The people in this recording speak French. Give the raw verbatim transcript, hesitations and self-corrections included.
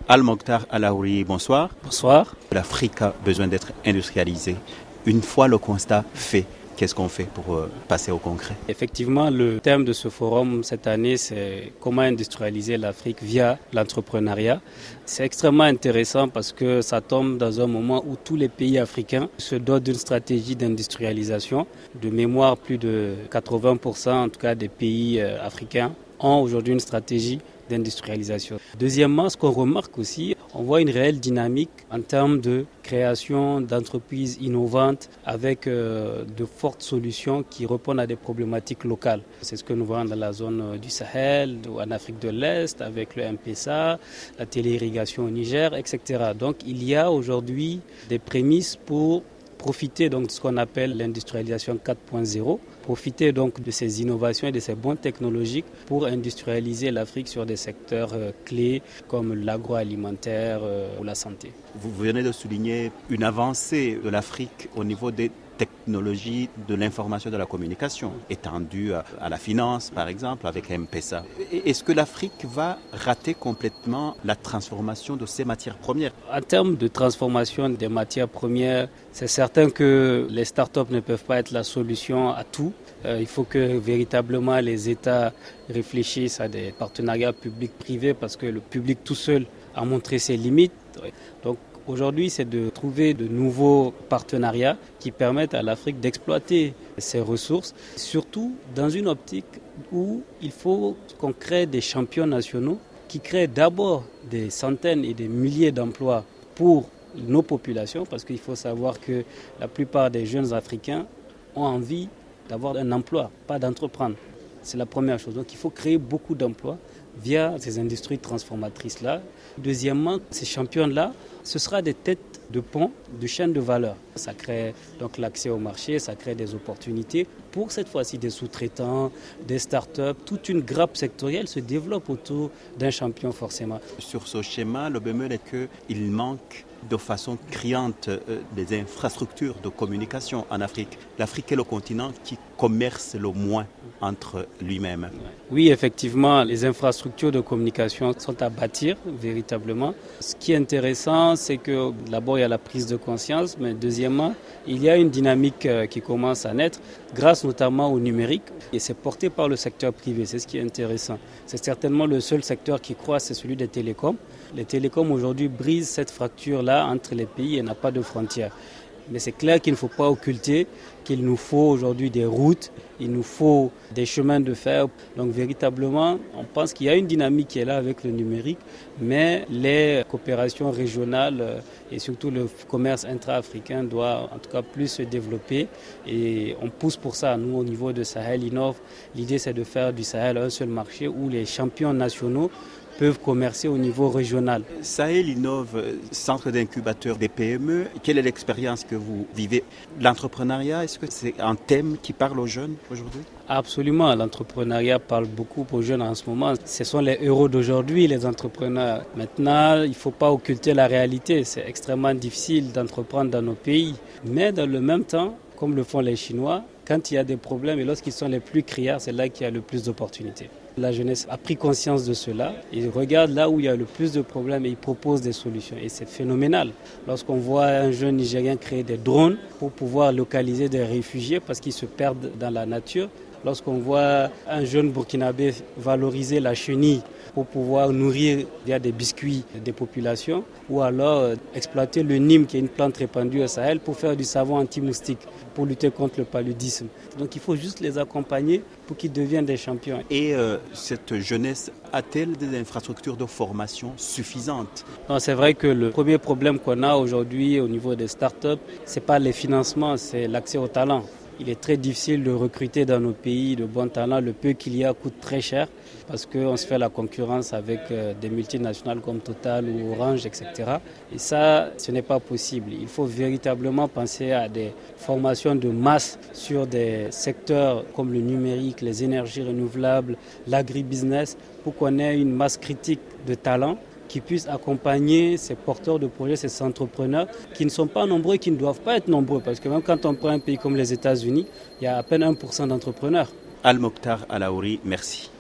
Al-Mokhtar Alaouri, bonsoir. Bonsoir. L'Afrique a besoin d'être industrialisée. Une fois le constat fait, qu'est-ce qu'on fait pour euh, passer au concret? Effectivement, le thème de ce forum cette année, c'est comment industrialiser l'Afrique via l'entrepreneuriat. C'est extrêmement intéressant parce que ça tombe dans un moment où tous les pays africains se dotent d'une stratégie d'industrialisation. De mémoire, plus de quatre-vingts pour cent en tout cas des pays euh, africains ont aujourd'hui une stratégie d'industrialisation. Deuxièmement, ce qu'on remarque aussi, on voit une réelle dynamique en termes de création d'entreprises innovantes avec euh, de fortes solutions qui répondent à des problématiques locales. C'est ce que nous voyons dans la zone du Sahel, ou en Afrique de l'Est, avec le M P S A, la téléirrigation au Niger, et cetera. Donc il y a aujourd'hui des prémices pour profiter donc de ce qu'on appelle l'industrialisation quatre point zéro, profiter donc de ces innovations et de ces bons technologiques pour industrialiser l'Afrique sur des secteurs euh, clés comme l'agroalimentaire euh, ou la santé. Vous venez de souligner une avancée de l'Afrique au niveau des technologies de l'information et de la communication, étendue à, à la finance par exemple avec M P S A. Est-ce que l'Afrique va rater complètement la transformation de ces matières premières? En termes de transformation des matières premières, c'est certain que les startups ne peuvent pas être la solution à tout. Euh, il faut que véritablement les États réfléchissent à des partenariats publics-privés parce que le public tout seul a montré ses limites. Donc aujourd'hui, c'est de trouver de nouveaux partenariats qui permettent à l'Afrique d'exploiter ses ressources, surtout dans une optique où il faut qu'on crée des champions nationaux qui créent d'abord des centaines et des milliers d'emplois pour nos populations, parce qu'il faut savoir que la plupart des jeunes Africains ont envie d'avoir un emploi, pas d'entreprendre. C'est la première chose. Donc il faut créer beaucoup d'emplois via ces industries transformatrices-là. Deuxièmement, ces champions-là, ce sera des têtes de pont, de chaîne de valeur. Ça crée donc l'accès au marché, ça crée des opportunités pour cette fois-ci des sous-traitants, des start-up. Toute une grappe sectorielle se développe autour d'un champion forcément. Sur ce schéma, le bémol est qu'il manque de façon criante euh, des infrastructures de communication en Afrique. L'Afrique est le continent qui commerce le moins entre lui-même. Oui, effectivement, les infrastructures de communication sont à bâtir véritablement. Ce qui est intéressant, c'est que d'abord il y a la prise de conscience, mais deuxièmement, il y a une dynamique qui commence à naître grâce notamment au numérique et c'est porté par le secteur privé, c'est ce qui est intéressant. C'est certainement le seul secteur qui croît, c'est celui des télécoms. Les télécoms aujourd'hui brisent cette fracture-là entre les pays et n'a pas de frontières. Mais c'est clair qu'il ne faut pas occulter qu'il nous faut aujourd'hui des routes, il nous faut des chemins de fer. Donc véritablement, on pense qu'il y a une dynamique qui est là avec le numérique, mais les coopérations régionales et surtout le commerce intra-africain doit en tout cas plus se développer. Et on pousse pour ça. Nous, au niveau de Sahel Innov, l'idée c'est de faire du Sahel un seul marché où les champions nationaux peuvent commercer au niveau régional. Sahel Innov, centre d'incubateur des P M E, quelle est l'expérience que vous vivez? L'entrepreneuriat, est-ce que c'est un thème qui parle aux jeunes aujourd'hui? Absolument, l'entrepreneuriat parle beaucoup aux jeunes en ce moment. Ce sont les héros d'aujourd'hui, les entrepreneurs. Maintenant, il ne faut pas occulter la réalité. C'est extrêmement difficile d'entreprendre dans nos pays. Mais dans le même temps, comme le font les Chinois, quand il y a des problèmes et lorsqu'ils sont les plus criards, c'est là qu'il y a le plus d'opportunités. La jeunesse a pris conscience de cela. Ils regardent là où il y a le plus de problèmes et ils proposent des solutions. Et c'est phénoménal. Lorsqu'on voit un jeune Nigérien créer des drones pour pouvoir localiser des réfugiés parce qu'ils se perdent dans la nature, lorsqu'on voit un jeune Burkinabé valoriser la chenille pour pouvoir nourrir via des biscuits des populations, ou alors exploiter le nîmes qui est une plante répandue au Sahel pour faire du savon anti-moustique, pour lutter contre le paludisme. Donc il faut juste les accompagner pour qu'ils deviennent des champions. Et euh, cette jeunesse a-t-elle des infrastructures de formation suffisantes? Non, c'est vrai que le premier problème qu'on a aujourd'hui au niveau des startups, ce n'est pas les financements, c'est l'accès au talent. Il est très difficile de recruter dans nos pays de bons talents. Le peu qu'il y a coûte très cher parce qu'on se fait la concurrence avec des multinationales comme Total ou Orange, et cetera. Et ça, ce n'est pas possible. Il faut véritablement penser à des formations de masse sur des secteurs comme le numérique, les énergies renouvelables, l'agribusiness, pour qu'on ait une masse critique de talents qui puissent accompagner ces porteurs de projets, ces entrepreneurs qui ne sont pas nombreux, qui ne doivent pas être nombreux. Parce que même quand on prend un pays comme les États-Unis, il y a à peine un pour cent d'entrepreneurs. Al-Mokhtar Alaouri, merci.